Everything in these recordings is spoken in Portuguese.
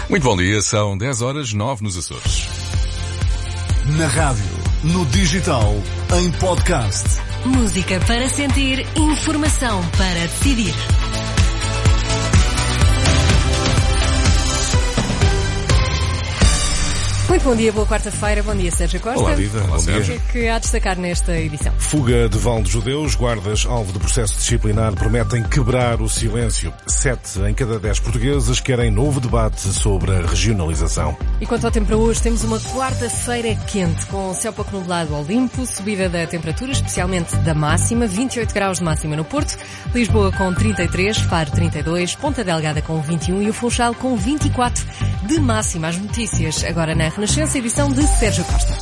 Muito bom dia, são 10h09 nos Açores. Na rádio, no digital, em podcast. Música para sentir, informação para decidir. Muito bom dia, boa quarta-feira, bom dia Sérgio Costa. Olá Viva, bom dia. O que é que há a destacar nesta edição? Fuga de Val dos Judeus, guardas alvo de processo disciplinar prometem quebrar o silêncio. 7 em cada 10 portugueses querem novo debate sobre a regionalização. E quanto ao tempo para hoje, temos uma quarta-feira quente, com céu pouco nublado ao limpo, subida da temperatura, especialmente da máxima, 28 graus de máxima no Porto, Lisboa com 33, Faro 32, Ponta Delgada com 21 e o Funchal com 24 de máxima. As notícias agora na Renascença, edição de Sérgio Costa.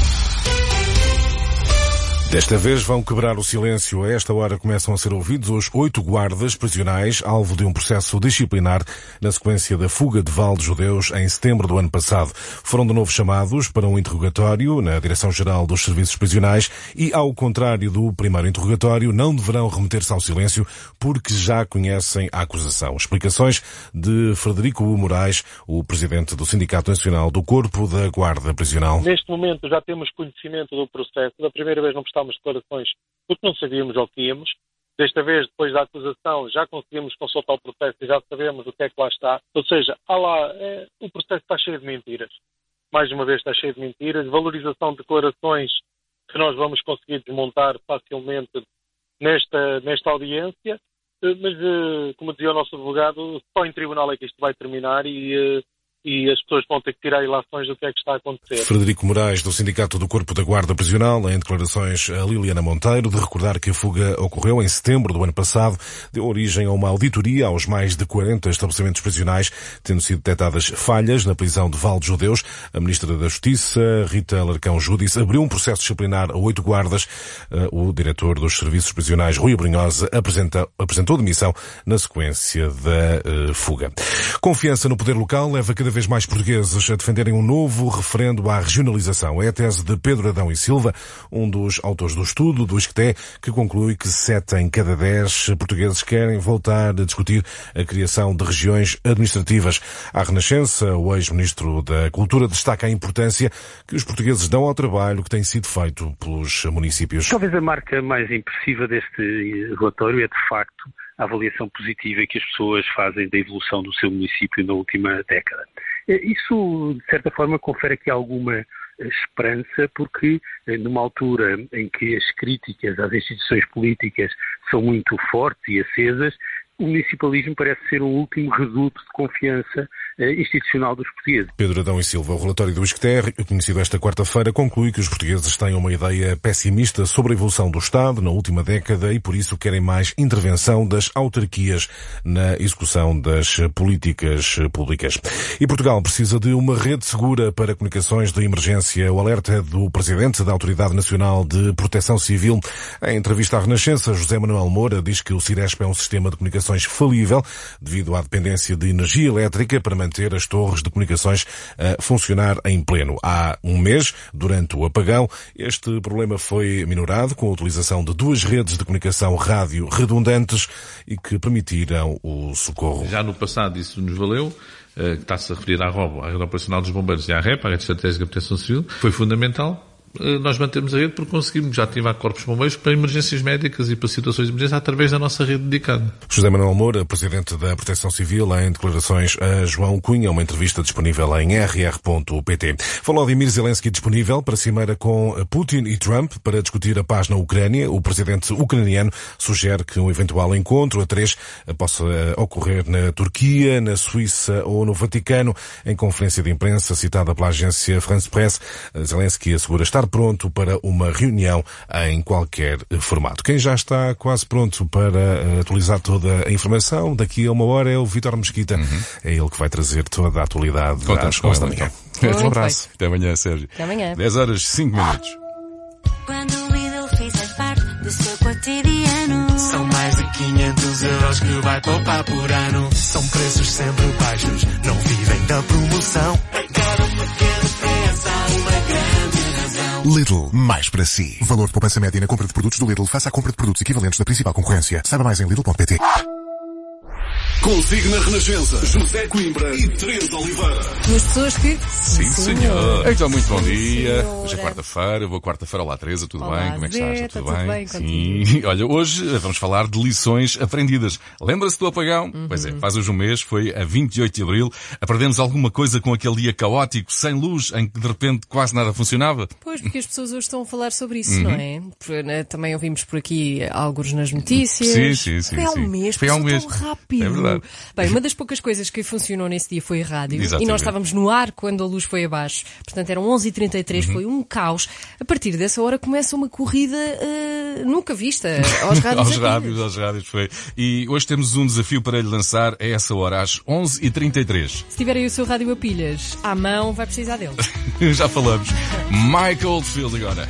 Desta vez vão quebrar o silêncio. A esta hora começam a ser ouvidos os 8 guardas prisionais, alvo de um processo disciplinar na sequência da fuga de Val dos Judeus em setembro do ano passado. Foram de novo chamados para um interrogatório na Direção-Geral dos Serviços Prisionais e, ao contrário do primeiro interrogatório, não deverão remeter-se ao silêncio porque já conhecem a acusação. Explicações de Frederico Moraes, o presidente do Sindicato Nacional do Corpo da Guarda Prisional. Neste momento já temos conhecimento do processo. Da primeira vez não prestámos declarações porque não sabíamos ao que íamos. Desta vez, depois da acusação, já conseguimos consultar o processo e já sabemos o que é que lá está. Ou seja, o processo está cheio de mentiras. Mais uma vez está cheio de mentiras. Valorização de declarações que nós vamos conseguir desmontar facilmente nesta audiência. Mas, como dizia o nosso advogado, só em tribunal é que isto vai terminar e as pessoas vão ter que tirar ilações do que é que está a acontecer. Frederico Moraes, do Sindicato do Corpo da Guarda Prisional, em declarações a Liliana Monteiro, de recordar que a fuga ocorreu em setembro do ano passado, deu origem a uma auditoria aos mais de 40 estabelecimentos prisionais, tendo sido detectadas falhas na prisão de Val dos Judeus. A Ministra da Justiça, Rita Larcão Júdice, abriu um processo disciplinar a 8 guardas. O diretor dos Serviços Prisionais, Rui Abrunhosa, apresentou demissão na sequência da fuga. Confiança no poder local leva cada vez mais portugueses a defenderem um novo referendo à regionalização. É a tese de Pedro Adão e Silva, um dos autores do estudo do ISCTE, que conclui que 7 em cada 10 portugueses querem voltar a discutir a criação de regiões administrativas. À Renascença, o ex-ministro da Cultura destaca a importância que os portugueses dão ao trabalho que tem sido feito pelos municípios. Talvez a marca mais impressiva deste relatório é, de facto, a avaliação positiva que as pessoas fazem da evolução do seu município na última década. Isso, de certa forma, confere aqui alguma esperança, porque numa altura em que as críticas às instituições políticas são muito fortes e acesas, o municipalismo parece ser um último reduto de confiança institucional dos portugueses. Pedro Adão e Silva, o relatório do ISCTE, conhecido esta quarta-feira, conclui que os portugueses têm uma ideia pessimista sobre a evolução do Estado na última década e, por isso, querem mais intervenção das autarquias na execução das políticas públicas. E Portugal precisa de uma rede segura para comunicações de emergência. O alerta é do presidente da Autoridade Nacional de Proteção Civil. Em entrevista à Renascença, José Manuel Moura diz que o Ciresp é um sistema de comunicações falível devido à dependência de energia elétrica para manter as torres de comunicações a funcionar em pleno. Há um mês, durante o apagão, este problema foi minorado com a utilização de 2 redes de comunicação rádio redundantes e que permitiram o socorro. Já no passado isso nos valeu. Está-se a referir à ROB, à Rede Operacional dos Bombeiros e à REP, à Rede Estratégica de Proteção Civil. Foi fundamental nós mantemos a rede porque conseguimos já ativar corpos de bombeiros para emergências médicas e para situações de emergência através da nossa rede dedicada. José Manuel Moura, presidente da Proteção Civil, em declarações a João Cunha, uma entrevista disponível em rr.pt. Vladimir Zelensky disponível para a cimeira com Putin e Trump para discutir a paz na Ucrânia. O presidente ucraniano sugere que um eventual encontro a 3 possa ocorrer na Turquia, na Suíça ou no Vaticano. Em conferência de imprensa citada pela agência France Presse, Zelensky assegura estar pronto para uma reunião em qualquer formato. Quem já está quase pronto para atualizar toda a informação, daqui a uma hora é o Vítor Mesquita. É ele que vai trazer toda a atualidade às 11 da manhã. Um abraço. Até amanhã, Sérgio. Até amanhã. 10h05. Quando o Lidl faz parte do seu cotidiano, são mais de 500 euros que vai poupar por ano. São preços sempre baixos, não vivem da promoção. Cada pequeno preço há uma grande razão. Lidl, mais para si. Valor de poupança média na compra de produtos do Lidl face à compra de produtos equivalentes da principal concorrência. Saiba mais em Lidl.pt. Consigo na Renascença, José Coimbra e Teresa Oliveira. Duas pessoas que... Sim, senhor. Então, muito bom dia. senhora. Hoje é quarta-feira. Boa quarta-feira. Olá, Teresa. Tudo Olá, bem? Como é que Zé, estás? está tudo bem Sim. Olha, hoje vamos falar de lições aprendidas. Lembra-se do apagão? Pois é, faz hoje um mês, foi a 28 de Abril. Aprendemos alguma coisa com aquele dia caótico, sem luz, em que de repente quase nada funcionava? Pois, porque as pessoas hoje estão a falar sobre isso, não é? Também ouvimos por aqui alguns nas notícias. Sim. Foi há um mês, Foi há um mês. tão rápido. É verdade. Bem, uma das poucas coisas que funcionou nesse dia foi a rádio. Exatamente. E nós estávamos no ar quando a luz foi abaixo. Portanto, eram 11h33, foi um caos. A partir dessa hora começa uma corrida nunca vista aos rádios. aos rádios, foi. E hoje temos um desafio para lhe lançar a essa hora, às 11h33. Se tiverem o seu rádio a pilhas à mão, vai precisar dele. Já falamos. Michael Oldfield agora.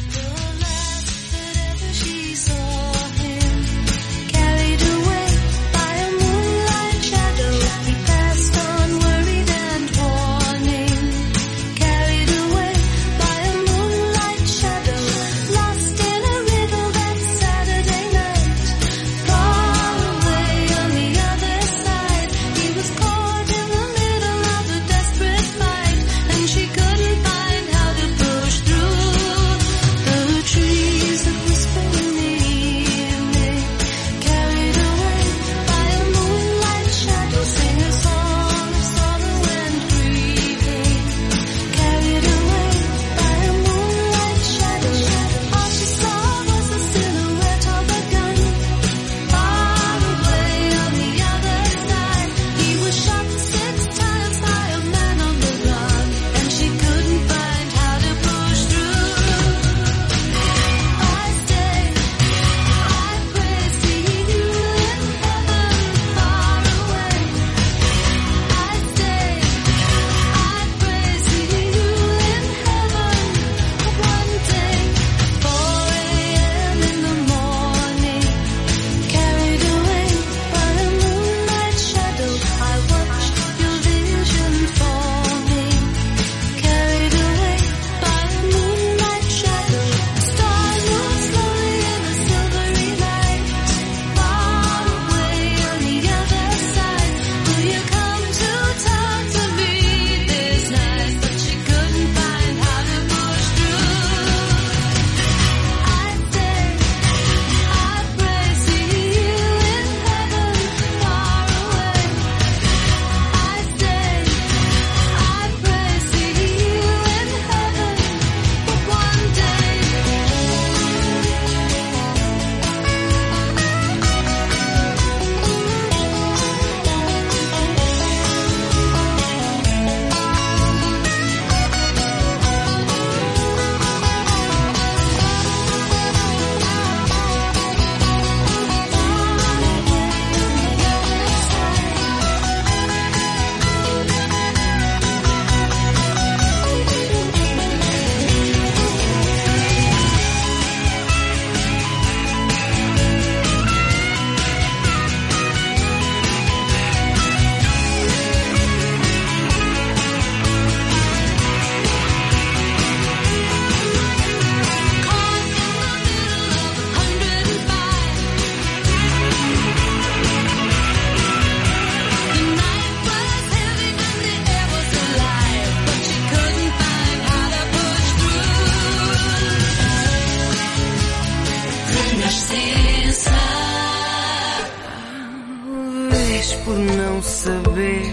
Por não saber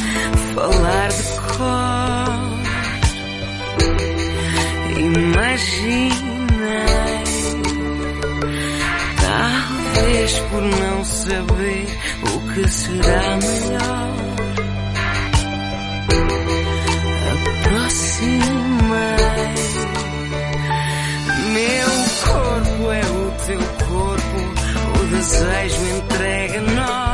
falar de cor, imaginei, talvez por não saber o que será melhor, aproximei. Meu corpo é o teu corpo, o desejo entrega a nós.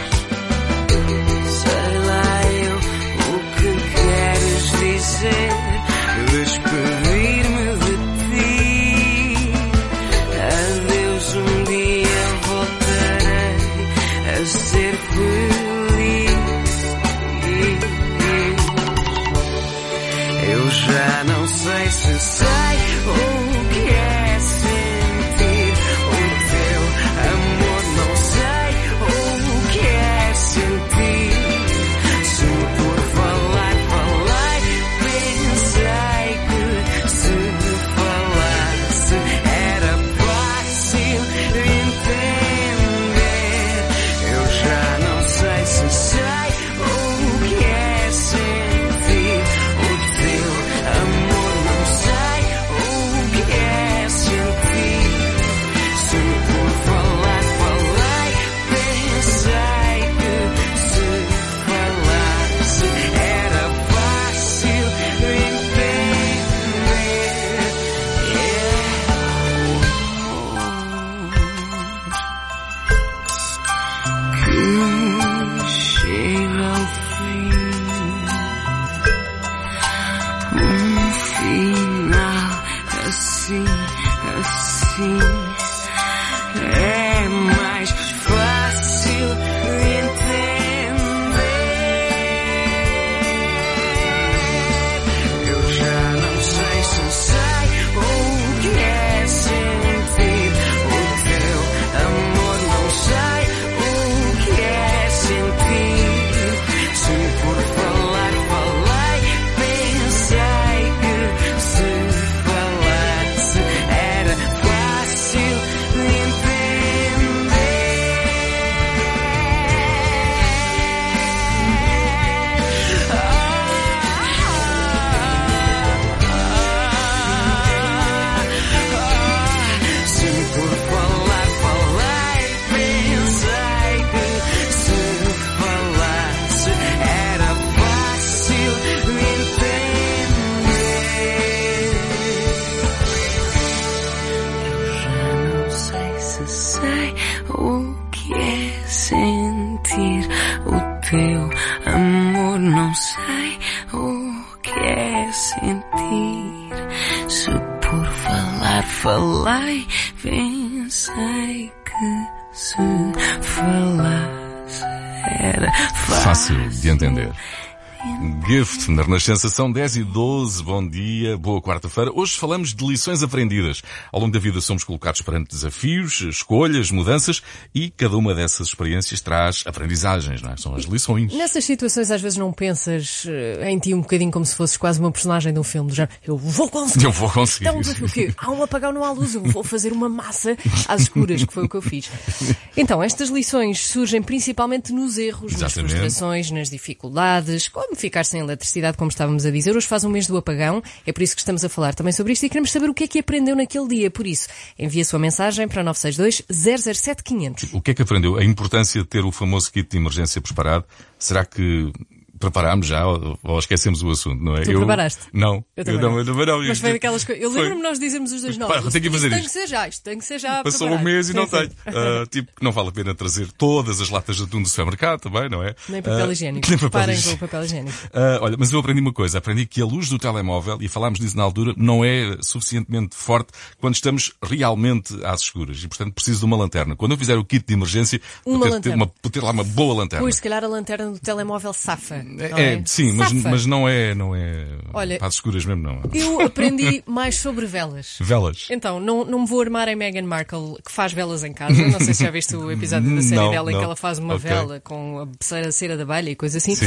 Despedir-me de ti. Adeus, um dia voltarei a ser feliz. Eu já não sei se sei o que é sentir o teu amor, não sei o que é sentir. teu amor. Não sei o que é sentir. Se por falar falei, pensei que se falasse era Fácil de entender. Gift, na Renascença, são 10h12, bom dia, boa quarta-feira. Hoje falamos de lições aprendidas. Ao longo da vida somos colocados perante desafios, escolhas, mudanças e cada uma dessas experiências traz aprendizagens, não é? São as lições. Nessas situações às vezes não pensas em ti um bocadinho como se fosses quase uma personagem de um filme do género. Eu vou conseguir. Então, o quê? Há um apagão, não há luz, eu vou fazer uma massa às escuras, que foi o que eu fiz. Então, estas lições surgem principalmente nos erros, nas frustrações, nas dificuldades, como ficar sem eletricidade, como estávamos a dizer. Hoje faz um mês do apagão, é por isso que estamos a falar também sobre isto e queremos saber o que é que aprendeu naquele dia. Por isso, envie a sua mensagem para 962-007-500. O que é que aprendeu? A importância de ter o famoso kit de emergência preparado. Será que preparámos já ou esquecemos o assunto, não é? Tu preparaste? Não. Eu também não. Mas foi daquelas coisas. Eu lembro-me nós dizermos os dois nomes. Tenho que fazer isto. Tem que ser já. Passou preparado. um mês e não tenho. Tipo, não vale a pena trazer todas as latas de atum do supermercado também, não é? Nem papel higiênico. Parem com o papel higiênico. Olha, mas eu aprendi uma coisa. Aprendi que a luz do telemóvel, e falámos disso na altura, não é suficientemente forte quando estamos realmente às escuras. E, portanto, preciso de uma lanterna. Quando eu fizer o kit de emergência, ter lá uma boa lanterna. Pois, se calhar a lanterna do telemóvel safa. Sim, mas não é Olha, para as escuras mesmo, não. Eu aprendi mais sobre velas. Velas? Então, não me vou armar em Meghan Markle, que faz velas em casa. Não sei se já viste o episódio da série dela em que ela faz uma vela com a cera da abelha e coisa assim. Sim.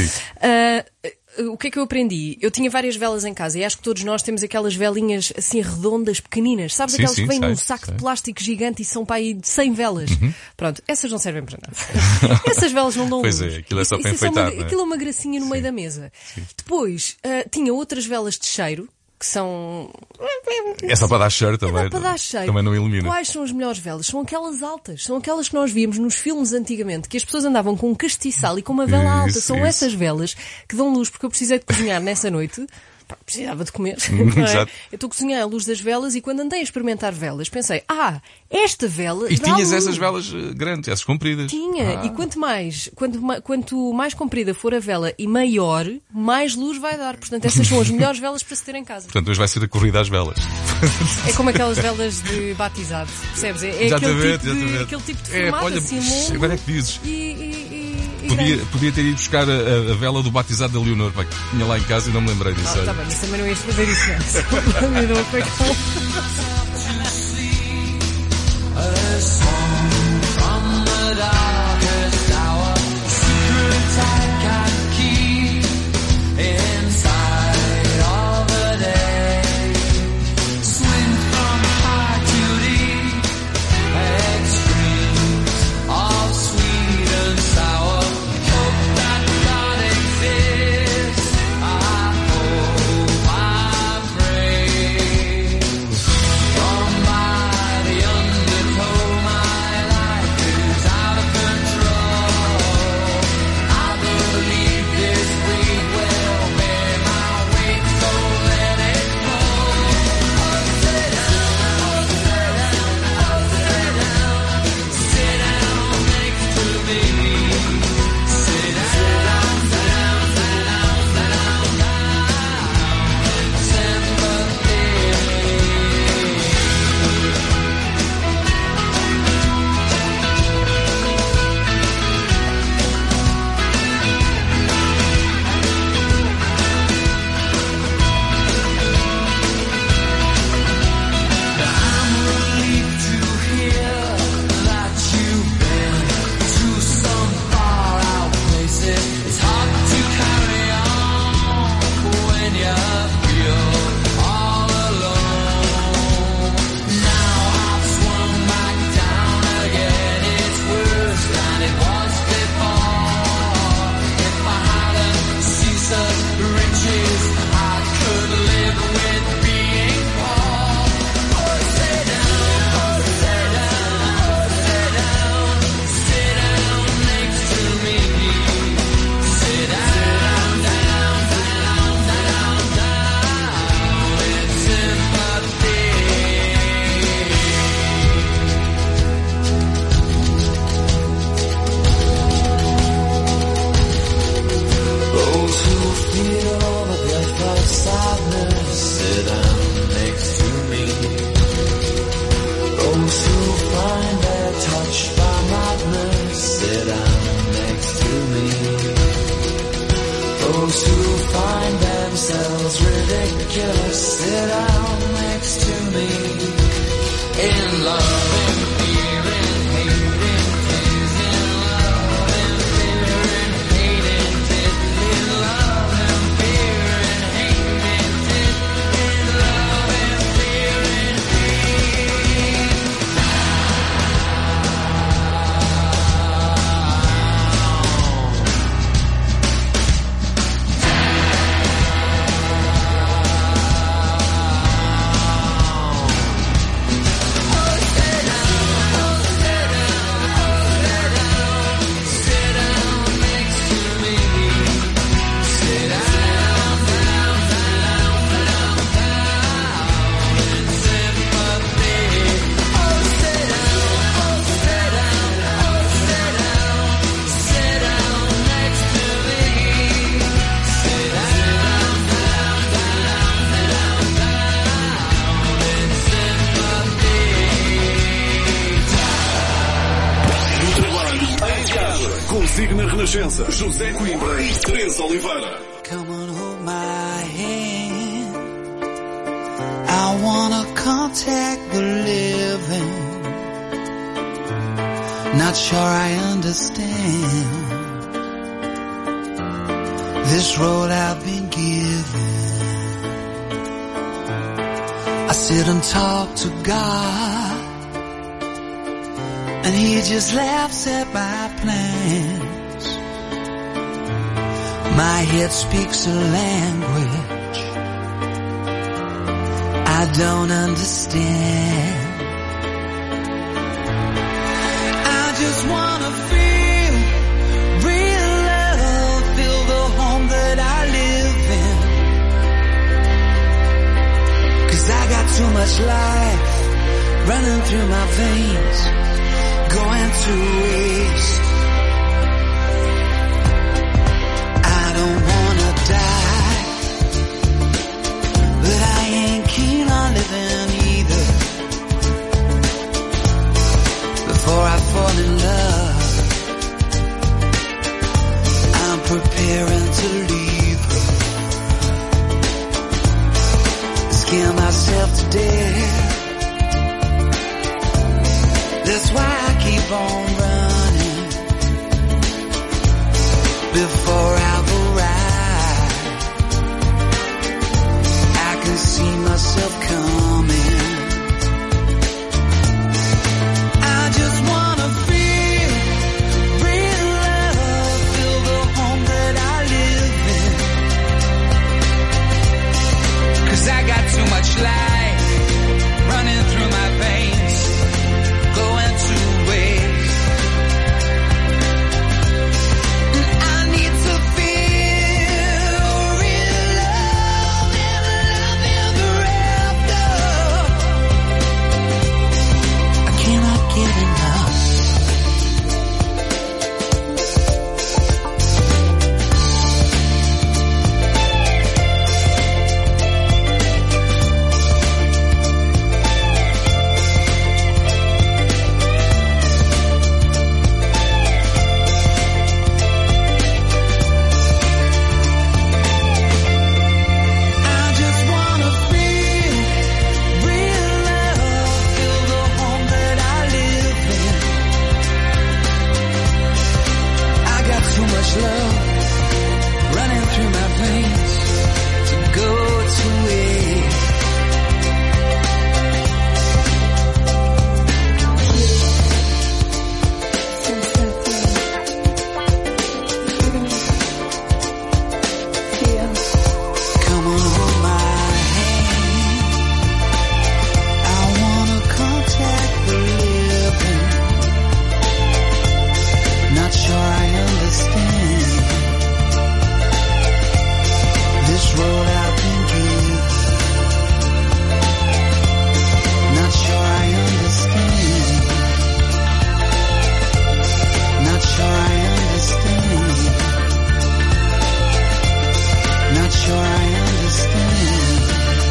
O que é que eu aprendi? Eu tinha várias velas em casa e acho que todos nós temos aquelas velinhas assim redondas, pequeninas. Sabes, aquelas que vêm num saco de plástico gigante e são para aí de 100 velas. Pronto, essas não servem para nada. Essas velas não dão luz. Pois é, aquilo é só para enfeitar. Aquilo é uma gracinha no meio da mesa. Sim. Depois, tinha outras velas de cheiro, que são... É só para dar cheiro também. É para dar cheiro. Também não ilumina. Quais são as melhores velas? São aquelas altas. São aquelas que nós víamos nos filmes antigamente, que as pessoas andavam com um castiçal e com uma vela alta. São essas velas que dão luz, porque eu precisei de cozinhar nessa noite. Precisava de comer, não é? Eu estou a cozinhar à luz das velas e quando andei a experimentar velas pensei, esta vela E dá tinhas luz. essas velas grandes, essas compridas? Tinha, e quanto mais comprida for a vela e maior, mais luz vai dar. Portanto, essas são as melhores velas para se ter em casa. Portanto, hoje vai ser a corrida às velas. É como aquelas velas de batizado, percebes? É aquele tipo de formato, olha, assim longo. agora é que dizes. E Podia ter ido buscar a vela do batizado da Leonor, pá, que tinha lá em casa e não me lembrei disso. Tá bem, mas também não ias fazer isso. who feel the breath of sadness, sit down next to me. Those who find they're touched by madness, sit down next to me. Those who find themselves ridiculous, sit down next to me. In love and fear and hate and tears, in love and fear and hate and tears, in love and fear and hate and tears, in love and fear and Consigo na Renascença, José Coimbra e Teresa Oliveira. Come on, hold my hand. I wanna contact the living. Not sure I understand this road I've been given. I sit and talk to God, and He just laughs at my plans. My head speaks a language I don't understand. I just wanna feel real love, feel the home that I live in. 'Cause I got too much life running through my veins, going to waste. I don't wanna die, but I ain't keen on living either. Before I fall in love, I'm preparing to leave her. Scare myself to death. That's why I keep on running before I've arrived. I can see myself coming. I just wanna feel real love, feel the home that I live in. 'Cause I got too much life running through my veins, going to waste. sure I understand.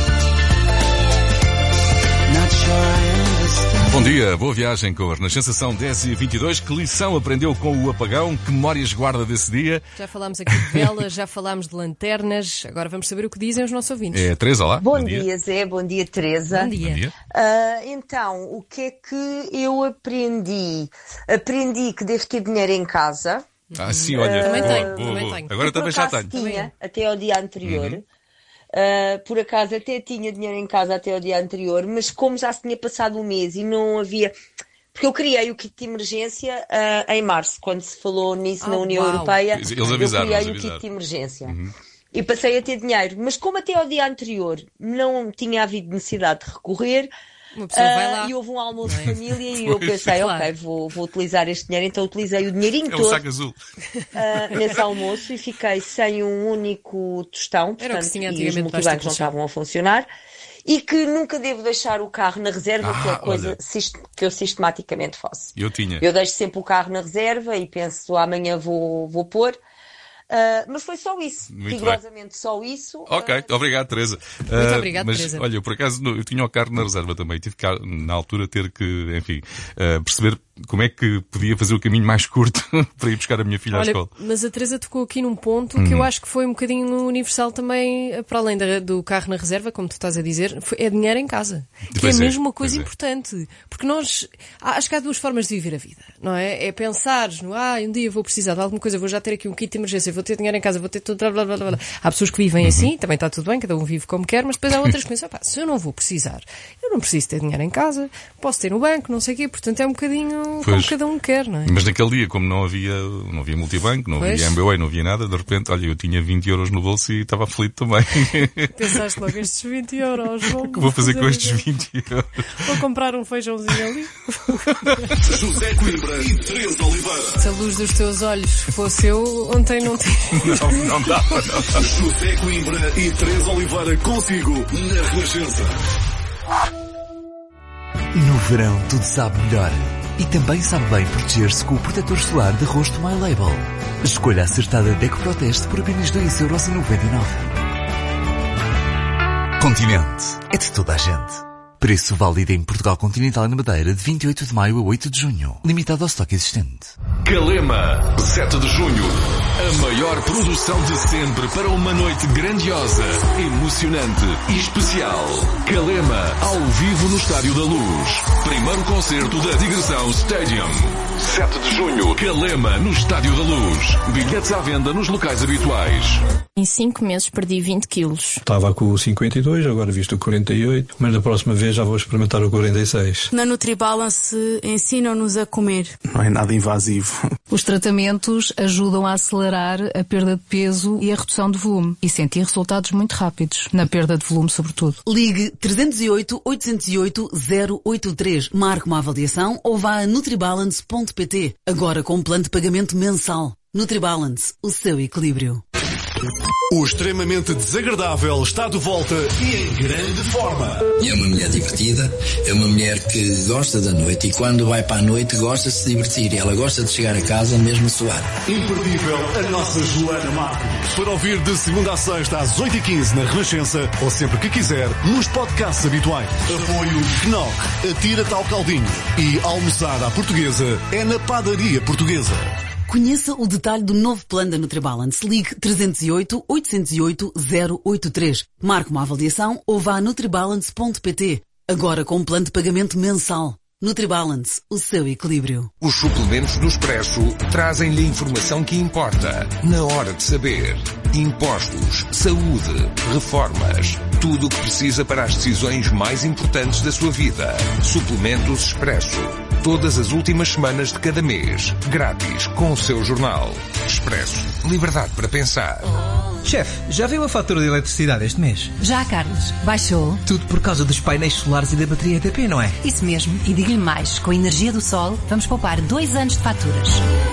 Not sure I understand. Bom dia, boa viagem com a Renascença, são 10h22. Que lição aprendeu com o apagão? Que memórias guarda desse dia? Já falámos aqui de velas, já falámos de lanternas, agora vamos saber o que dizem os nossos ouvintes. É, Teresa, olá. Bom dia, Zé. Bom dia, Teresa. Bom dia. Bom dia. Então, o que é que eu aprendi? Aprendi que devo ter dinheiro em casa. Ah, sim, olha. Também boa, tenho, boa, também boa. tenho. Agora Por também já acaso tenho. tinha, até ao dia anterior. Por acaso até tinha dinheiro em casa até ao dia anterior, mas como já se tinha passado um mês e não havia... Porque eu criei o kit de emergência em março, quando se falou nisso na União Europeia. Eles avisaram, eu criei o kit de emergência. E passei a ter dinheiro. Mas como até ao dia anterior não tinha havido necessidade de recorrer, Uma pessoa vai lá. e houve um almoço de família e eu pensei, claro. ok, vou utilizar este dinheiro. Então utilizei o dinheirinho É um todo saco azul. nesse almoço e fiquei sem um único tostão. Era o que se tinha e os antigamente para multibancos não esta estavam a funcionar. E que nunca devo deixar o carro na reserva, que é a coisa olha. que eu sistematicamente faço. Eu tinha. Eu deixo sempre o carro na reserva e penso, amanhã vou pôr. Mas foi só isso. Muito Rigorosamente só isso. Ok, obrigado, Teresa. Muito obrigado, mas, Teresa. olha, eu por acaso eu tinha o carro na reserva também. Tive que, na altura, ter que, enfim, perceber como é que podia fazer o caminho mais curto para ir buscar a minha filha à Olha, escola. mas a Teresa tocou aqui num ponto que eu acho que foi um bocadinho universal também, para além do carro na reserva, como tu estás a dizer, é dinheiro em casa. Que Pois é é, mesmo uma coisa pois é. importante. Porque nós, acho que há duas formas de viver a vida, não é? É pensares no, um dia vou precisar de alguma coisa, vou já ter aqui um kit de emergência, vou ter dinheiro em casa, vou ter tudo, blá, blá, blá, blá. Há pessoas que vivem assim, também está tudo bem, cada um vive como quer, mas depois há outras que pensam, se eu não vou precisar, eu não preciso ter dinheiro em casa, posso ter no banco, não sei o quê, portanto é um bocadinho como cada um quer, não é? Mas naquele dia, como não havia multibanco, não havia MBWay, não havia nada, de repente, olha, eu tinha 20 euros no bolso e estava aflito também. Pensaste logo, estes 20 euros, O que vou fazer com estes 20 euros? Vou comprar um feijãozinho ali. José Coimbra e Teresa Oliveira. Se a luz dos teus olhos fosse eu, ontem não tinha. Não dava, não. José Coimbra e Teresa Oliveira consigo na Renascença. No verão tudo sabe melhor. E também sabe bem proteger-se com o protetor solar de rosto My Label. Escolha a acertada Deco Proteste por apenas 2,99€. Continente. É de toda a gente. Preço válido em Portugal Continental e na Madeira de 28 de maio a 8 de junho. Limitado ao estoque existente. Calema, 7 de junho. A maior produção de sempre para uma noite grandiosa, emocionante e especial. Calema, ao vivo no Estádio da Luz. Primeiro concerto da Digressão Stadium. 7 de junho, Calema, no Estádio da Luz. Bilhetes à venda nos locais habituais. Em 5 meses perdi 20 quilos. Estava com o 52, agora visto o 48, mas da próxima vez já vou experimentar o 46. Na NutriBalance ensinam-nos a comer. Não é nada invasivo. Os tratamentos ajudam a acelerar a perda de peso e a redução de volume e sentir resultados muito rápidos, na perda de volume sobretudo. Ligue 308 808 083, marque uma avaliação ou vá a nutribalance.pt. Agora com um plano de pagamento mensal. NutriBalance, o seu equilíbrio. O extremamente desagradável está de volta e em grande forma. É uma mulher divertida, é uma mulher que gosta da noite e quando vai para a noite gosta de se divertir. Ela gosta de chegar a casa mesmo a suar. Imperdível a nossa Joana Marques. Para ouvir de segunda a sexta às 8h15 na Renascença ou sempre que quiser nos podcasts habituais. Apoio Knock, atira-te ao caldinho e almoçar à portuguesa é na padaria portuguesa. Conheça o detalhe do novo plano da NutriBalance. Ligue 308 808 083. Marque uma avaliação ou vá a nutribalance.pt. Agora com um plano de pagamento mensal. NutriBalance, o seu equilíbrio. Os suplementos do Expresso trazem-lhe a informação que importa, na hora de saber. Impostos, saúde, reformas, tudo o que precisa para as decisões mais importantes da sua vida. Suplementos Expresso. Todas as últimas semanas de cada mês. Grátis, com o seu jornal. Expresso. Liberdade para pensar. Chefe, já viu a fatura de eletricidade este mês? Já, Carlos. Baixou. Tudo por causa dos painéis solares e da bateria EDP, não é? Isso mesmo. E digo-lhe mais. Com a energia do sol, vamos poupar 2 anos de faturas.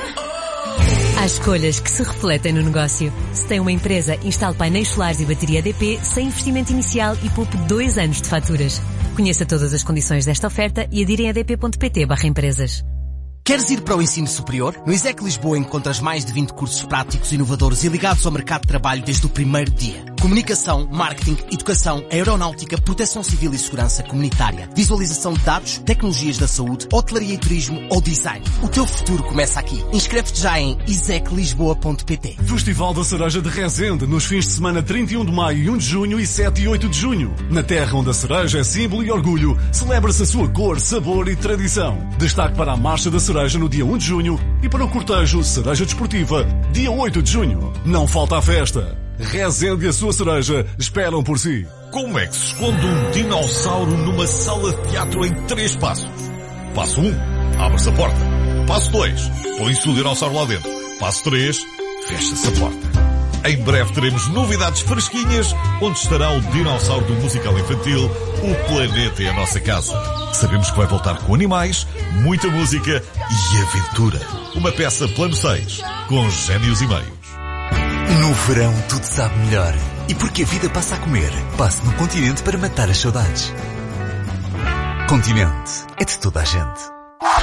Há escolhas que se refletem no negócio. Se tem uma empresa, instale painéis solares e bateria EDP sem investimento inicial e poupe 2 anos de faturas. Conheça todas as condições desta oferta e adira em adp.pt/empresas. Queres ir para o ensino superior? No ISEC Lisboa encontras mais de 20 cursos práticos, inovadores e ligados ao mercado de trabalho desde o primeiro dia. comunicação, marketing, educação, aeronáutica, proteção civil e segurança comunitária, visualização de dados, tecnologias da saúde, hotelaria e turismo ou design. O teu futuro começa aqui. Inscreve-te já em iseclisboa.pt. Festival da Cereja de Rezende, nos fins de semana 31 de maio e 1 de junho e 7 e 8 de junho. Na terra onde a cereja é símbolo e orgulho, celebra-se a sua cor, sabor e tradição. Destaque para a Marcha da Cereja no dia 1 de junho e para o cortejo Cereja Desportiva, dia 8 de junho. Não falta a festa. Rezende e a sua cereja esperam por si. Como é que se esconde um dinossauro numa sala de teatro em 3 passos? Passo 1, abre-se a porta. Passo 2, põe-se o dinossauro lá dentro. Passo 3, fecha-se a porta. Em breve teremos novidades fresquinhas, onde estará o dinossauro do musical infantil O Planeta é a Nossa Casa. Sabemos que vai voltar com animais, muita música e aventura. Uma peça plano 6, com génios e meios. No verão tudo sabe melhor. E porque a vida passa a comer, passe no Continente para matar as saudades. Continente é de toda a gente.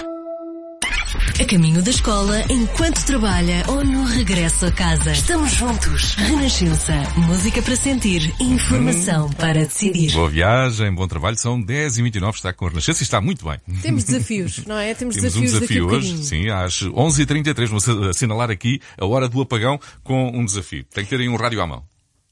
A caminho da escola, enquanto trabalha ou no regresso a casa. Estamos juntos. Renascença. Música para sentir. Informação para decidir. Boa viagem, bom trabalho. São 10h29, está com a Renascença e está muito bem. Temos desafios, não é? Temos um desafios desafio daqui a hoje, sim, às 11h33. Vou assinalar aqui a hora do apagão com um desafio. Tem que ter aí um rádio à mão.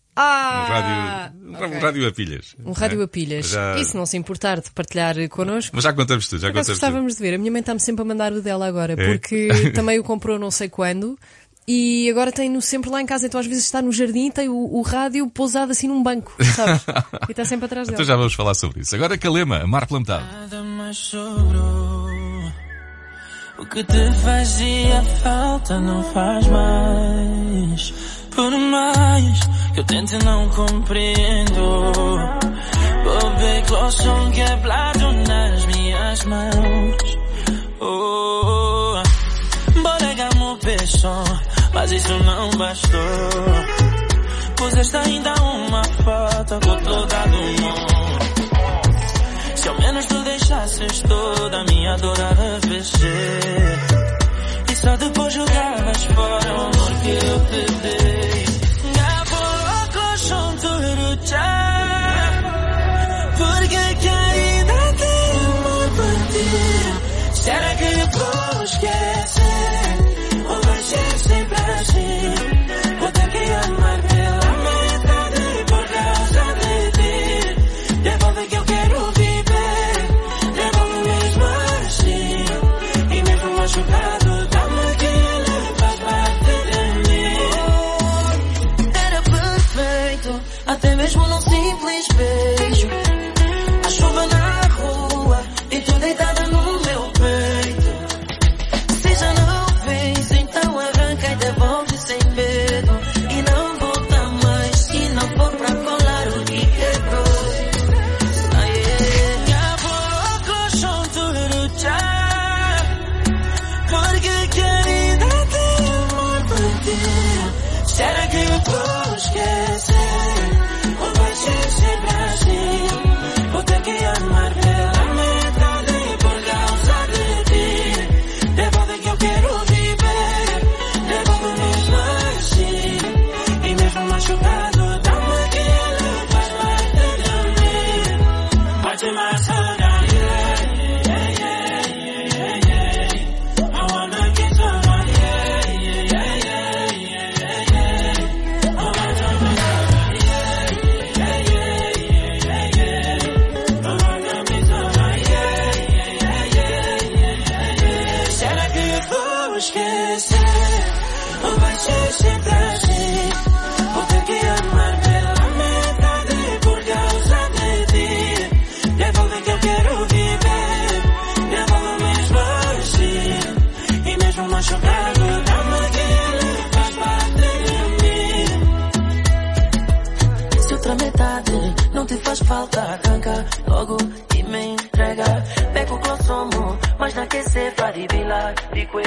Um rádio a pilhas. Um rádio a pilhas. E se não se importar de partilhar connosco? Mas já contamos tudo, já contamos tudo. Gostávamos de ver. A minha mãe está-me sempre a mandar o dela agora, porque também o comprou não sei quando e agora tem-no sempre lá em casa. Então às vezes está no jardim, tem o rádio pousado assim num banco, sabes? E está sempre atrás dela. Então já vamos falar sobre isso. Agora Calema, Mar pela Metade. Nada mais sobrou. O que te fazia falta não faz mais. Por mais que eu tente não compreendo. Bebê clochão quebrado nas minhas mãos. Oh, borega-me o peixão, mas isso não bastou. Puseste ainda uma foto com toda do mundo. Se ao menos tu deixasses toda a minha dor a refletir. E só depois jogavas fora o amor que eu te dei. Porque que ainda tenho amor por ti. Será que eu vou esquecer? Ou vai ser sempre assim? Vou ter que amar pela metade por causa de ti. Devolve que eu quero viver. Devolve mesmo assim. E mesmo machucado, dá-me aquilo que faz parte de mim. Era perfeito, até mesmo num simples beijo. A chuva na rua e tu deitada no meu peito. Se já não vês, então arranca e devolve sem medo. E não volta mais, se não for pra colar o que quebrou. Porque que ainda tenho amor por ti. Será que eu vou esquecer? Ou vai ser sempre assim? Vou ter que amar pela metade por causa de ti. Devolve que eu quero viver. Devolve mesmo assim. E mesmo machucado, dá-me aquilo que faz parte de mim. Bate mais saudade. I wanna get some. Esquecer, ou vai ser sempre assim? Vou ter que amar pela metade por causa de ti. Devolve que eu quero viver. Devolve mesmo assim. E mesmo machucado, dá-me aquilo que faz parte de mim. Se outra metade não te faz falta, arranca logo e me entrega. Pego o consumo, mas não quer ser para divilar. Fico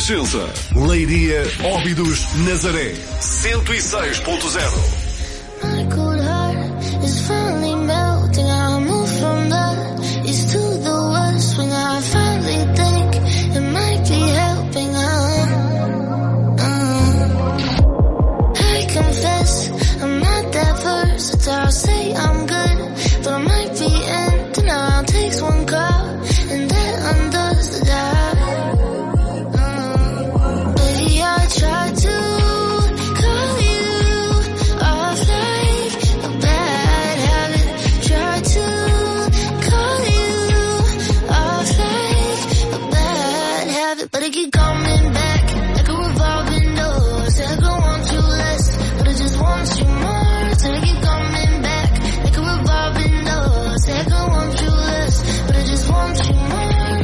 Renascença. Leiria, Óbidos, Nazaré. 106.0. My cold heart is finally melting. I move from the east to the west when I finally think it might be helping. I confess I'm not that versatile. Say I'm good, but I might be empty now. It takes one call and that undoes the job. Baby, I tried to call you off like a bad habit. Tried to call you off like a bad habit, but I keep coming back like a revolving door. Said I don't want you less, but I just want you more. Said I keep coming back like a revolving door. Said I don't want you less, but I just want you more.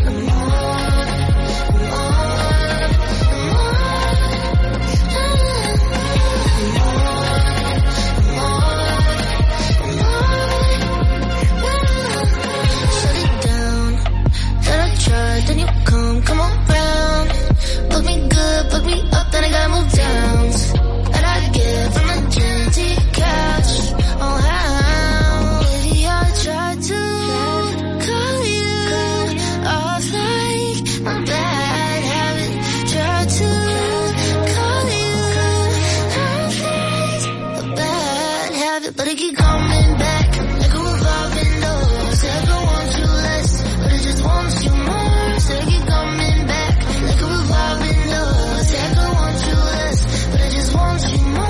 Then you come around. Look me good, look me up, then I gotta move down. And I get from the gym to your couch. Oh, how? Baby, I tried to call you off like my bad habit. Tried to call you off like a bad habit, but I keep coming back like a revolving door. Said I don't want you less, but I just want you more. Say I keep coming back like a revolving door. Say I don't want you less, but I just want you more.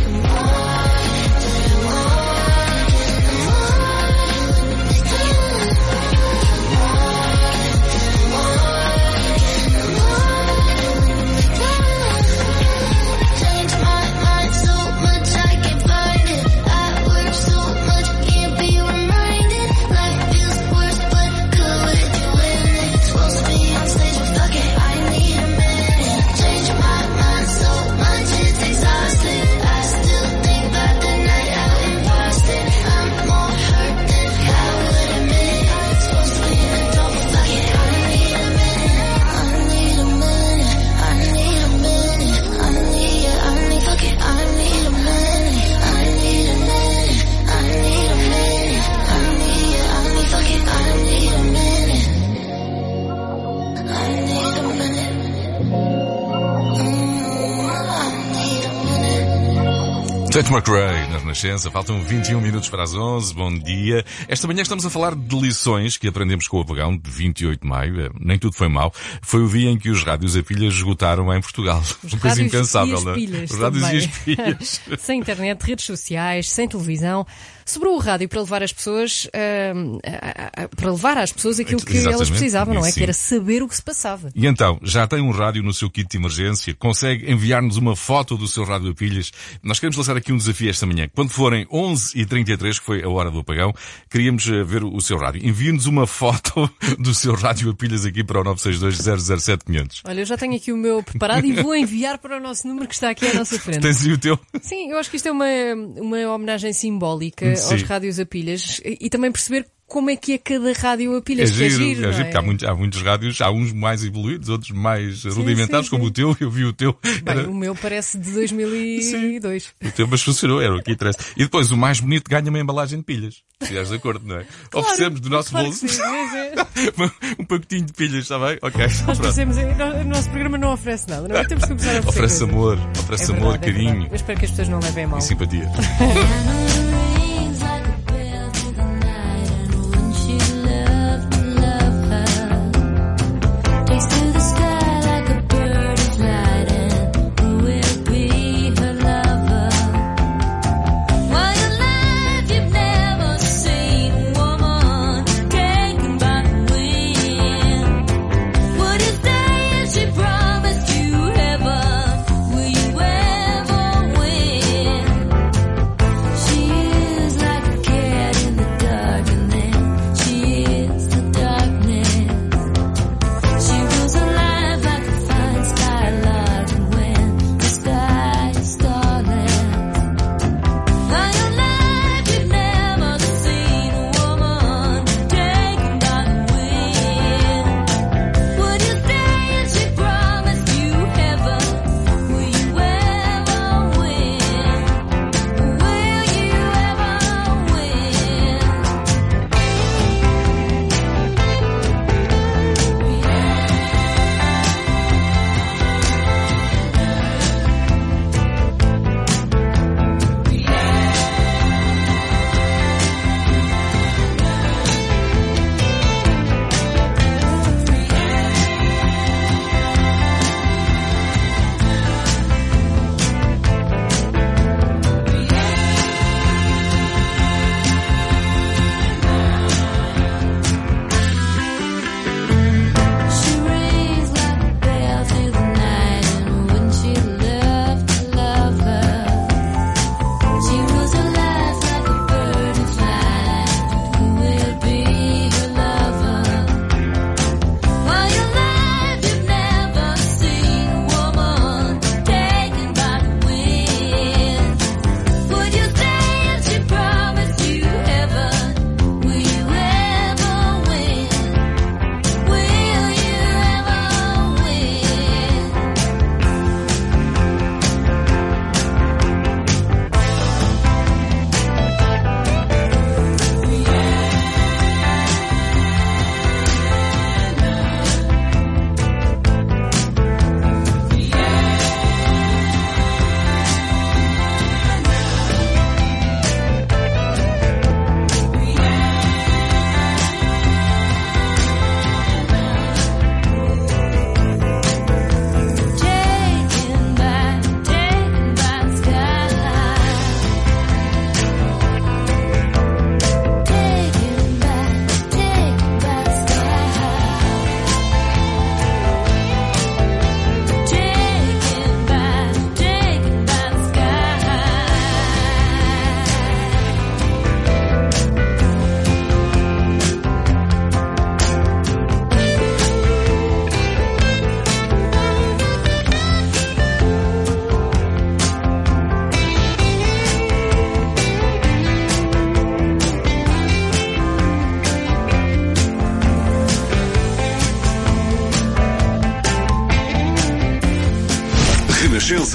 Change my mind so much I can't find it. I work so much, can't be reminded. Life feels worse, but good with you in it. Supposed to be on stage, but fuck it, I need a minute. Change my mind so much, it's exhausting. I still think about the night out in Boston. I'm more hurt than I would admit. Supposed to be an adult, but fuck it, I need a minute. I need a minute. I need a minute. Fuck it, I need a minute. I need a minute. I need a minute. Fuck it, I need a minute. I need a minute. Tate McRae, na Renascença. Faltam 21 minutos para as 11. Bom dia. Esta manhã estamos a falar de lições que aprendemos com o apagão de 28 de maio. Nem tudo foi mau. Foi o dia em que os rádios a pilhas esgotaram em Portugal. Uma coisa impensável, não é? Os rádios e as pilhas. Sem internet, redes sociais, sem televisão. Sobrou o rádio para levar as pessoas, para levar às pessoas aquilo que elas precisavam, não é? Sim. Que era saber o que se passava. E então, já tem um rádio no seu kit de emergência? Consegue enviar-nos uma foto do seu rádio a pilhas? Nós queremos lançar aqui um desafio esta manhã. Quando forem 11h33, que foi a hora do apagão, queríamos ver o seu rádio. Envie-nos uma foto do seu rádio a pilhas aqui para o 962-007-500. Olha, eu já tenho aqui o meu preparado e vou enviar para o nosso número que está aqui à nossa frente. Tens aí o teu? Sim, eu acho que isto é uma homenagem simbólica aos rádios a pilhas e também perceber como é que é cada rádio a pilhas. É giro, porque há muitos rádios, há uns mais evoluídos, outros mais rudimentares, como o teu. Eu vi o teu. Bem, o meu parece de 2002. Sim. O teu, mas funcionou, era o que interessa. E depois, o mais bonito ganha uma embalagem de pilhas. Se estiveres de acordo, não é? Claro, oferecemos do nosso bolso um pacotinho de pilhas, está bem? Ok. Nós pensemos, o nosso programa não oferece nada, não é? Temos que começar a oferecer amor, carinho. Eu espero que as pessoas não levem a mal. E simpatia. She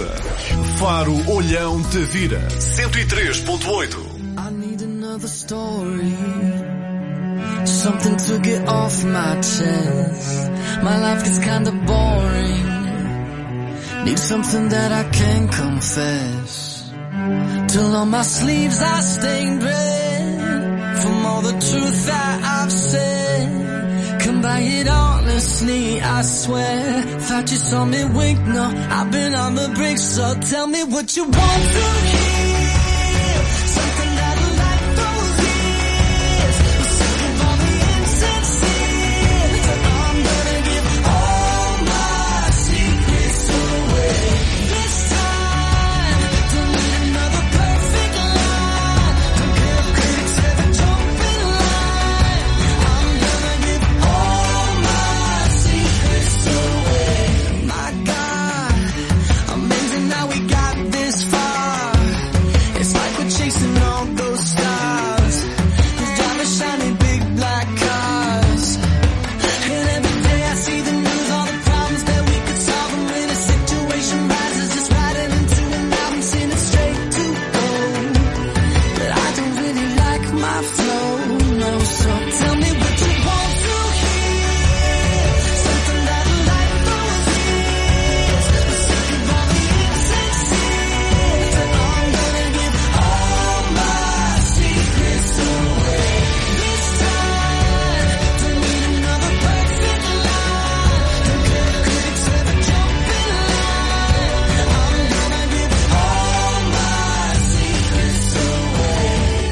Bragança. Faro Olhão Tavira, 103.8. I need another story, something to get off my chest. My life gets kinda boring, need something that I can confess. Till on my sleeves I stained red from all the truth that I've said. Come by it honestly, I swear. Thought you saw me wink, no, I've been on the brink. So tell me what you want to hear, something that'll light those ears. I'm sick of all the insincere. I'm gonna give all my secrets away. This time, don't need another perfect line. Don't care if critics ever jump in line. I'm gonna give all my secrets away. My God, amazing how we got this far. It's like we're chasing all those stars who drive a shiny big black cars. And every day I see the news, all the problems that we could solve. And when a situation rises, just writing into an album, send it straight to gold. But I don't really like my flow, no. So tell me what you want to hear, something that'll light those ears. I'm sick of all the insincere. I'm gonna give all my secrets away. This time, don't need another perfect line. Don't care if critics ever jump in line. I'm gonna give all my secrets away.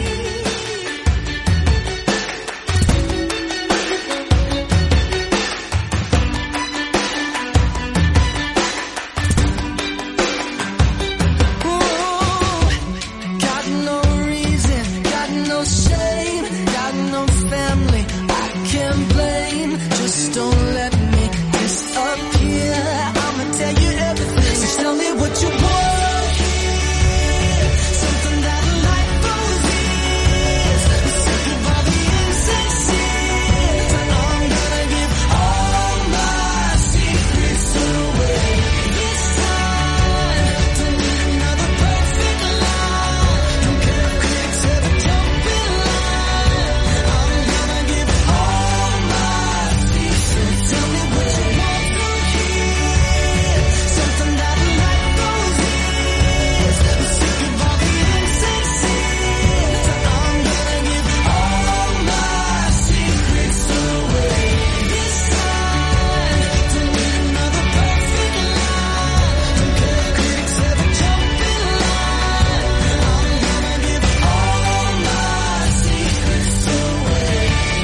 Got no reason, got no shame, got no family I can blame. Just don't let me disappear. I'ma tell you everything. So tell me what you want to hear, something that'll light those ears. I'm sick of all the insincere. I'm gonna give all my secrets away. This time, don't need another perfect line. Don't care if critics ever jump in line. I'm gonna give all my secrets. Tell me what you want to hear, something that'll light those ears. I'm sick of all the insincere. I'm gonna give all my secrets away. This time, don't need another perfect line. Don't care if critics ever jump in line. I'm gonna give all my secrets away.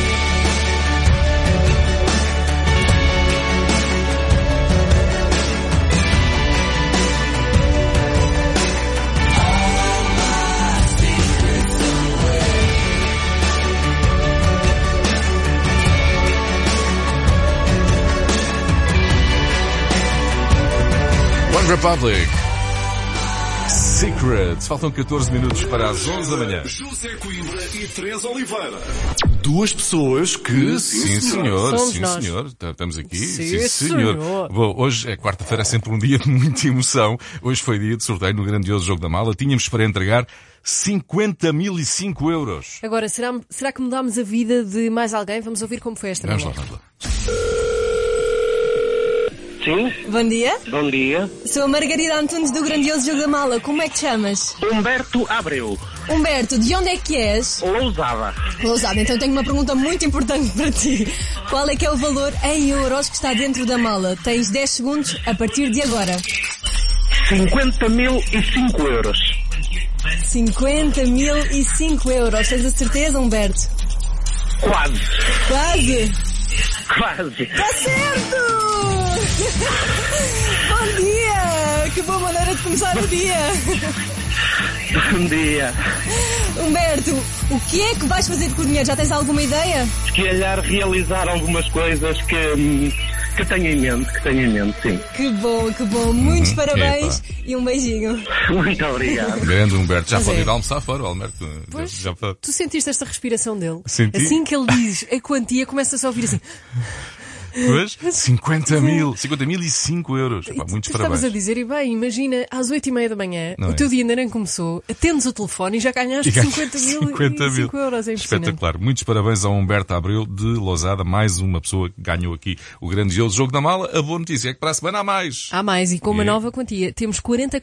One Republic. Secrets. Faltam 14 minutos para as 11 da manhã. José Coimbra e Teresa Oliveira. Duas pessoas que... Sim, senhor. Somos Sim, nós. senhor. Estamos aqui. Sim, senhor. Bom, hoje é quarta-feira, é sempre um dia de muita emoção. Hoje foi dia de sorteio no grandioso Jogo da Mala. Tínhamos para entregar 50.005 euros. Agora, será que mudámos a vida de mais alguém? Vamos ouvir como foi esta manhã. Vamos lá. Sim, Bom dia. bom dia. Sou a Margarida Antunes do grandioso Jogo da Mala. Como é que te chamas? Humberto Abreu, Humberto, de onde é que és? Lousada. Lousada, então tenho uma pergunta muito importante para ti. Qual é que é o valor em euros que está dentro da mala? Tens 10 segundos a partir de agora. 50.005 euros. 50.005 euros. Tens a certeza, Humberto? Quase. Quase? Quase. Está certo! Bom dia! Que boa maneira de começar o dia! Bom dia. Humberto, o que é que vais fazer com o dinheiro? Já tens alguma ideia? Se calhar realizar algumas coisas que tenho em mente, sim. Que bom. Muitos parabéns e um beijinho. Muito obrigado. Grande Humberto. Já Mas pode é. ir almoçar fora, o Alberto. Pois, Já pode. tu sentiste esta respiração dele? Senti. Assim que ele diz a quantia, começa-se a ouvir assim... Pois, 50.005 euros. Epá, muitos parabéns. Estavas a dizer, e bem, imagina, às 8h30 da manhã, não o teu dia ainda nem começou, atendes o telefone e já ganhaste 50.005 euros. É espetacular. Muitos parabéns ao Humberto Abreu de Lousada, mais uma pessoa que ganhou aqui o grandioso Jogo da Mala. A boa notícia é que para a semana há mais. Há mais, e com uma nova quantia. Temos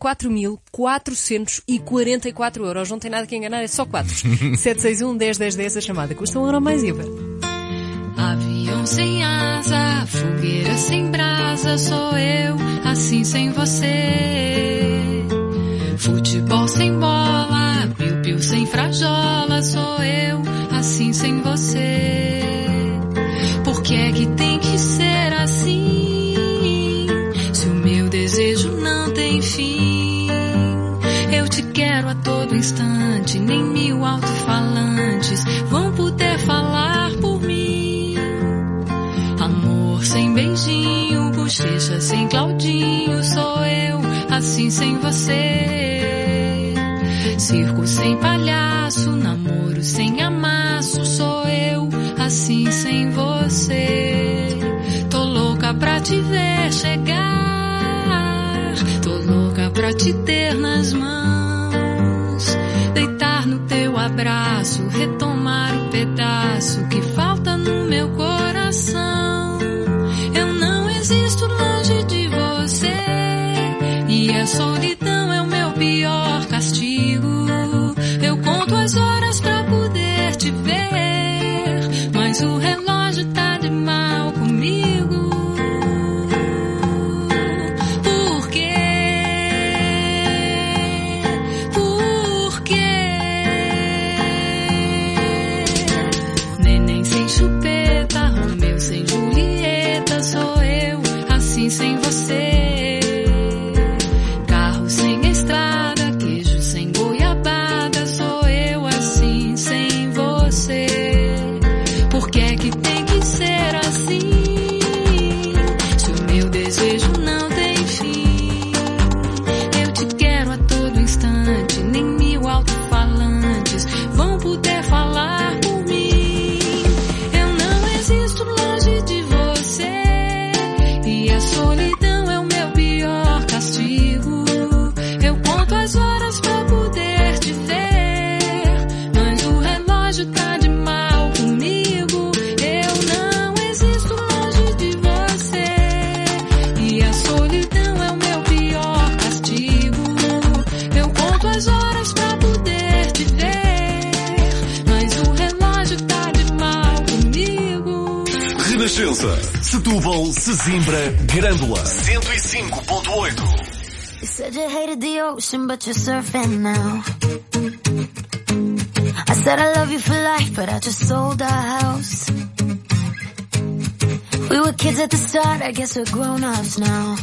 44.444 euros. Não tem nada que enganar, é só 4. 761-1010-10, a chamada custa €1 mais IVA. Avião sem asa, fogueira sem brasa, sou eu, assim sem você. Futebol sem bola, piu-piu sem frajola, sou eu, assim sem você. Por que é que tem que ser assim? Se o meu desejo não tem fim, eu te quero a todo instante, nem 1000 alto-falantes vão poder falar por mim. Amor sem beijinho, bochecha sem Claudinho, sou eu, assim sem você. Circo sem palhaço, namoro sem amasso, sou eu, assim sem você. Tô louca pra te ver chegar, tô louca pra te ter nas mãos, deitar no teu abraço, retomar o pedaço que falta no meu coração. Eu não existo longe de você, e a solidão é o meu pior castigo. Eu conto as horas pra poder te ver, mas o relógio tá de mal comigo. Por quê? Por quê? Neném sem chupeta, Romeu sem Julieta, sou eu, assim sem você. Carro sem estrada, queijo sem goiabada, sou eu, assim sem você. Por que é que tem que ser assim? Se o meu desejo não tem fim, eu te quero a todo instante, nem 1000 alto-falantes vão poder falar por mim. Eu não existo longe de você, e a solidão é o meu pior castigo. Eu conto as horas pra poder te ver, mas o relógio tá de mal comigo. Eu não existo longe de você, e a solidão é o meu pior castigo. Eu conto as horas pra poder te ver, mas o relógio tá de mal comigo. Renascença, Setúbal, Sesimbra, Grândola, 105.8. You said you hated the ocean, but you're surfing now. I said I love you for life, but I just sold our house. We were kids at the start, I guess we're grown-ups now.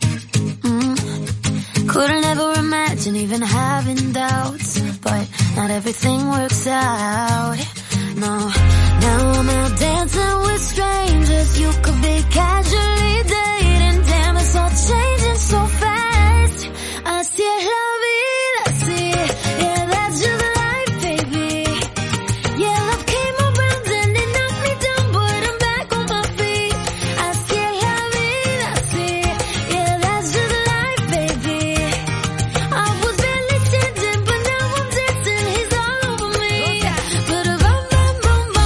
Couldn't ever imagine even having doubts, but not everything works out. No, now I'm out dancing with strangers. You could be casually dating. Damn, it's all changing so fast. Así es la vida, sí. Yeah, that's just life, baby. Yeah, love came around and it knocked me down, but I'm back on my feet. Así es la vida, sí. Yeah, that's just life, baby. I was barely standing, but now I'm dancing. He's all over me. But a bum bum bum bum.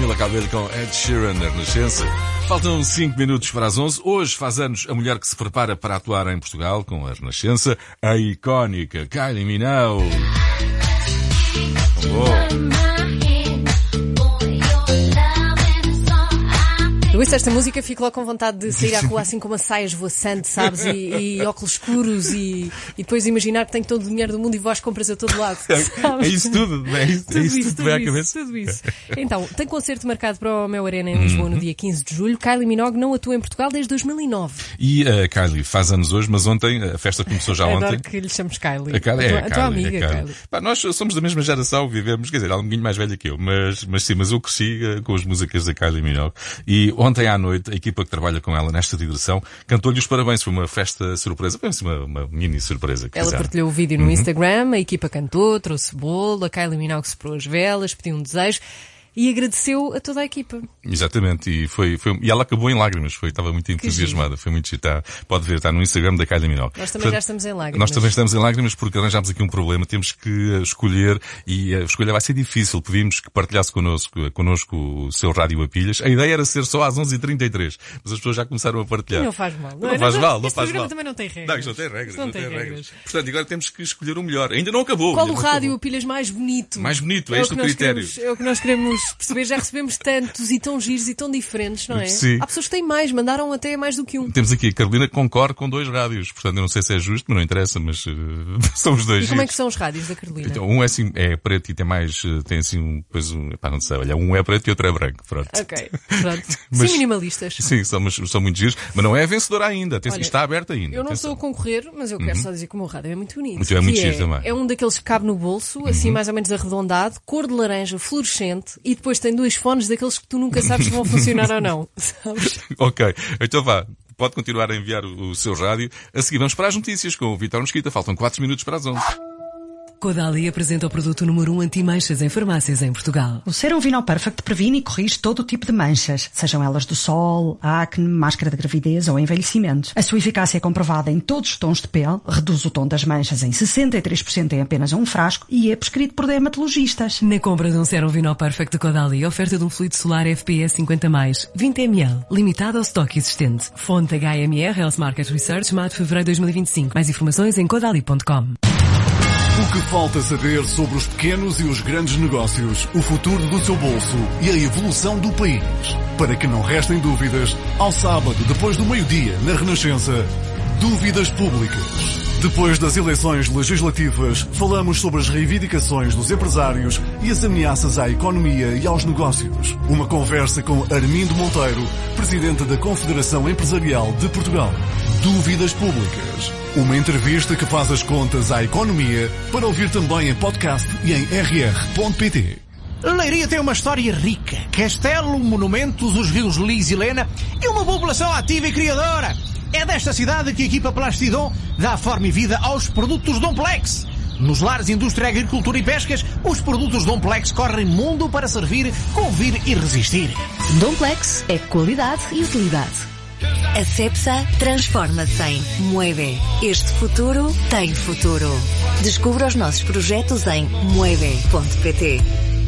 Camila Cabello com Ed Sheeran na Renascença. Faltam 5 minutos para as 11. Hoje faz anos a mulher que se prepara para atuar em Portugal com a Renascença, a icónica Kylie Minogue. Eu ouço esta música, fico logo com vontade de sair à rua assim com uma saia esvoaçante, sabes? E óculos escuros e depois imaginar que tenho todo o dinheiro do mundo e vou às compras a todo lado. Sabes? É isso tudo, é isso tudo que vem à cabeça. Tudo isso. Então, tem concerto marcado para o Mel Arena em Lisboa no dia 15 de julho. Kylie Minogue não atua em Portugal desde 2009. E a Kylie faz anos hoje, mas ontem, a festa começou já ontem. Adoro que lhe chamamos Kylie. A Kylie A tua amiga, Kylie. Pá, nós somos da mesma geração, vivemos, quer dizer, ela é um bocadinho mais velha que eu, mas eu cresci com as músicas da Kylie Minogue. E ontem à noite, a equipa que trabalha com ela nesta digressão cantou-lhe os parabéns. Foi uma festa surpresa, foi uma mini surpresa. Que ela fizeram. partilhou o vídeo no Instagram, a equipa cantou, trouxe bolo, a Kylie Minogue soprou as velas, pediu um desejo e agradeceu a toda a equipa. Exatamente, e ela acabou em lágrimas, estava muito entusiasmada, foi muito giro. Pode ver, está no Instagram da Kylie Minogue. Nós também já estamos em lágrimas. Nós também estamos em lágrimas porque arranjámos aqui um problema, temos que escolher, e a escolha vai ser difícil, pedimos que partilhasse connosco o seu rádio a pilhas. A ideia era ser só às 11h33, mas as pessoas já começaram a partilhar. E não faz mal. Não faz mal. Este programa também não tem regras. Não tem regras. Portanto, agora temos que escolher o melhor. Ainda não acabou. Qual o rádio a pilhas mais bonito? Mais bonito, é este o critério. É o que nós queremos perceber, já recebemos tantos e tão giros e tão diferentes, não é? Sim. Há pessoas que têm mais, mandaram até mais do que um. Temos aqui a Carolina que concorre com 2 rádios, portanto eu não sei se é justo, mas não interessa, mas são os 2 E como é que são os rádios da Carolina? Então, um é assim, é preto e tem assim não sei, olha, um é preto e outro é branco, pronto. Ok, pronto. Sim, minimalistas. Sim, são muito giros, mas não é vencedora ainda, atenção, está aberta ainda. Eu não estou a concorrer, mas eu quero só dizer que o meu rádio é muito bonito. Então é muito giro também. É um daqueles que cabe no bolso, assim mais ou menos arredondado, cor de laranja, fluorescente, e depois tem 2 fones daqueles que tu nunca sabes se vão funcionar ou não, sabes? Ok, então vá. Pode continuar a enviar o seu rádio. A seguir vamos para as notícias com o Vítor Mesquita. Faltam 4 minutos para as 11. Caudalie apresenta o produto número 1 anti-manchas em farmácias em Portugal. O Serum Vinol Perfect previne e corrige todo o tipo de manchas, sejam elas do sol, acne, máscara de gravidez ou envelhecimento. A sua eficácia é comprovada em todos os tons de pele, reduz o tom das manchas em 63% em apenas um frasco e é prescrito por dermatologistas. Na compra de um Serum Vinol Perfect de Caudalie, oferta de um fluido solar FPS 50+, 20 ml, limitado ao estoque existente. Fonte HMR Health Market Research, maio de fevereiro de 2025. Mais informações em caudalie.com. O que falta saber sobre os pequenos e os grandes negócios, o futuro do seu bolso e a evolução do país. Para que não restem dúvidas, ao sábado, depois do meio-dia, na Renascença, Dúvidas Públicas. Depois das eleições legislativas, falamos sobre as reivindicações dos empresários e as ameaças à economia e aos negócios. Uma conversa com Armindo Monteiro, presidente da Confederação Empresarial de Portugal. Dúvidas Públicas. Uma entrevista que faz as contas à economia para ouvir também em podcast e em rr.pt. Leiria tem uma história rica. Castelo, monumentos, os rios Lis e Lena e uma população ativa e criadora. É desta cidade que a equipa Plastidom dá forma e vida aos produtos Domplex. Nos lares, indústria, agricultura e pescas, os produtos Domplex correm mundo para servir, convir e resistir. Domplex é qualidade e utilidade. A Cepsa transforma-se em Mueve. Este futuro tem futuro. Descubra os nossos projetos em mueve.pt.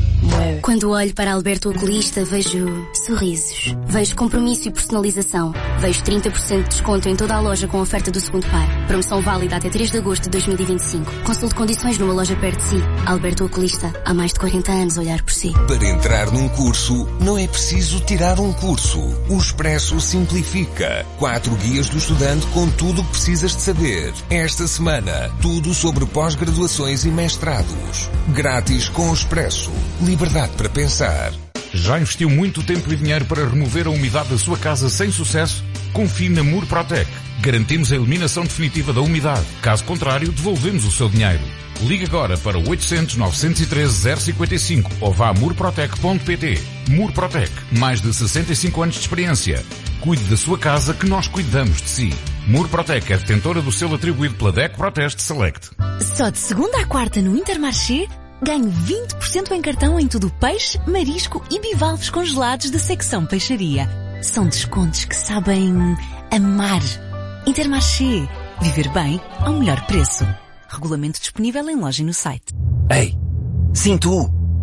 Quando olho para Alberto Oculista, vejo sorrisos. Vejo compromisso e personalização. Vejo 30% de desconto em toda a loja com oferta do segundo par. Promoção válida até 3 de agosto de 2025. Consulte condições numa loja perto de si. Alberto Oculista, há mais de 40 anos a olhar por si. Para entrar num curso, não é preciso tirar um curso. O Expresso simplifica. 4 guias do estudante com tudo o que precisas de saber. Esta semana, tudo sobre pós-graduações e mestrados. Grátis com o Expresso. Liberdade para pensar. Já investiu muito tempo e dinheiro para remover a umidade da sua casa sem sucesso? Confie na Murprotec. Garantimos a eliminação definitiva da umidade. Caso contrário, devolvemos o seu dinheiro. Ligue agora para 800 913 055 ou vá a murprotec.pt. Murprotec. Mais de 65 anos de experiência. Cuide da sua casa que nós cuidamos de si. Murprotec é detentora do selo atribuído pela DEC Proteste Select. Só de segunda à quarta no Intermarché, ganhe 20% em cartão em tudo peixe, marisco e bivalves congelados da secção peixaria. São descontos que sabem amar. Intermarché. Viver bem ao melhor preço. Regulamento disponível em loja e no site. Ei, sim tu.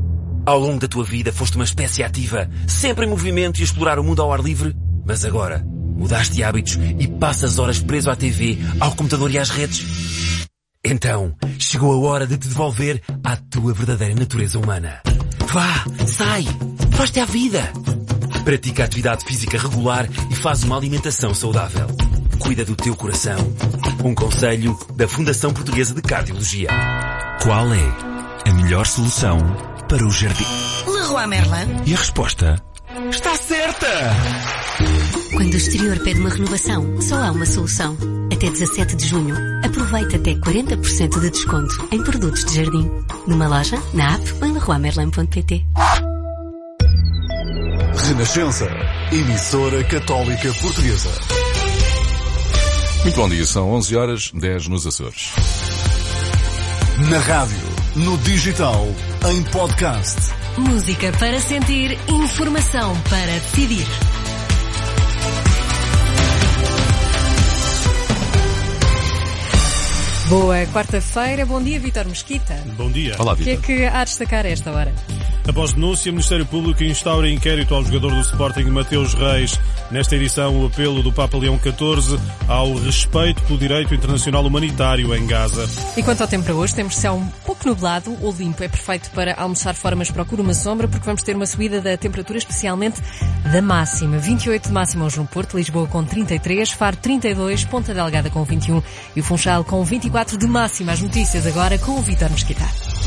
Ao longo da tua vida foste uma espécie ativa, sempre em movimento e a explorar o mundo ao ar livre, mas agora mudaste de hábitos e passas horas preso à TV, ao computador e às redes. Então, chegou a hora de te devolver à tua verdadeira natureza humana. Vá, sai, faz-te à vida. Pratica atividade física regular e faz uma alimentação saudável. Cuida do teu coração. Um conselho da Fundação Portuguesa de Cardiologia. Qual é a melhor solução para o jardim? Leroy Merlin. E a resposta está certa! Quando o exterior pede uma renovação, só há uma solução. Até 17 de junho, aproveita até 40% de desconto em produtos de jardim. Numa loja, na app ou em leroymerlin.pt. Renascença, emissora católica portuguesa. Muito bom dia, são 11h10 nos Açores. Na rádio, no digital, em podcast. Música para sentir, informação para decidir. Boa quarta-feira, bom dia, Vítor Mesquita. Bom dia. Olá, Vítor. O que é que há a destacar a esta hora? Após denúncia, o Ministério Público instaura inquérito ao jogador do Sporting Mateus Reis. Nesta edição, o apelo do Papa Leão XIV ao respeito pelo direito internacional humanitário em Gaza. E quanto ao tempo para hoje, temos céu um pouco nublado ou limpo. É perfeito para almoçar fora, mas procura uma sombra, porque vamos ter uma subida da temperatura, especialmente da máxima. 28 de máxima hoje no Porto, Lisboa com 33, Faro 32, Ponta Delgada com 21 e o Funchal com 24 de máxima. As notícias agora com o Vítor Mesquita.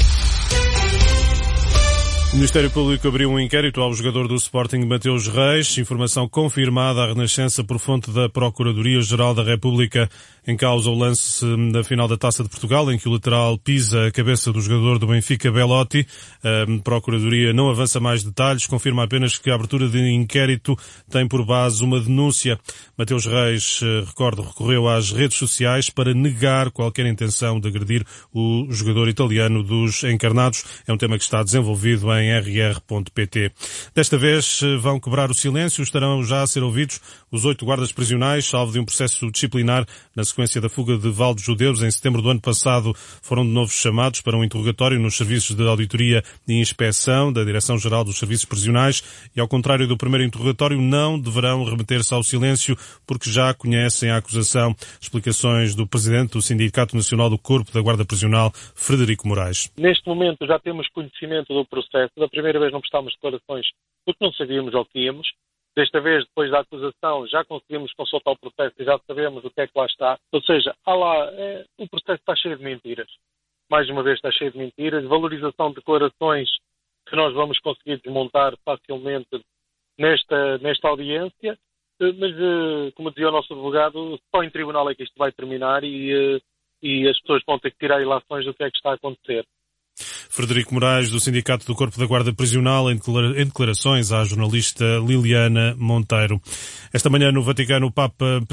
O Ministério Público abriu um inquérito ao jogador do Sporting Mateus Reis, informação confirmada à Renascença por fonte da Procuradoria-Geral da República. Em causa o lance da final da Taça de Portugal, em que o lateral pisa a cabeça do jogador do Benfica, Belotti. A Procuradoria não avança mais detalhes, confirma apenas que a abertura de inquérito tem por base uma denúncia. Mateus Reis, recordo, recorreu às redes sociais para negar qualquer intenção de agredir o jogador italiano dos Encarnados. É um tema que está desenvolvido em rr.pt. Desta vez vão quebrar o silêncio, estarão já a ser ouvidos os 8 guardas prisionais, salvo de um processo disciplinar na sequência da fuga de Valdos Judeus. Em setembro do ano passado foram de novo chamados para um interrogatório nos serviços de auditoria e inspeção da Direção-Geral dos Serviços Prisionais e, ao contrário do primeiro interrogatório, não deverão remeter-se ao silêncio porque já conhecem a acusação. Explicações do Presidente do Sindicato Nacional do Corpo da Guarda Prisional, Frederico Moraes. Neste momento já temos conhecimento do processo. Da primeira vez não prestámos declarações porque não sabíamos ao que íamos. Desta vez, depois da acusação, já conseguimos consultar o processo e já sabemos o que é que lá está. Ou seja, o processo está cheio de mentiras. Mais uma vez está cheio de mentiras. Valorização de declarações que nós vamos conseguir desmontar facilmente nesta audiência. Mas, como dizia o nosso advogado, só em tribunal é que isto vai terminar e as pessoas vão ter que tirar ilações do que é que está a acontecer. Frederico Moraes, do Sindicato do Corpo da Guarda Prisional, em declarações à jornalista Liliana Monteiro. Esta manhã no Vaticano, o Papa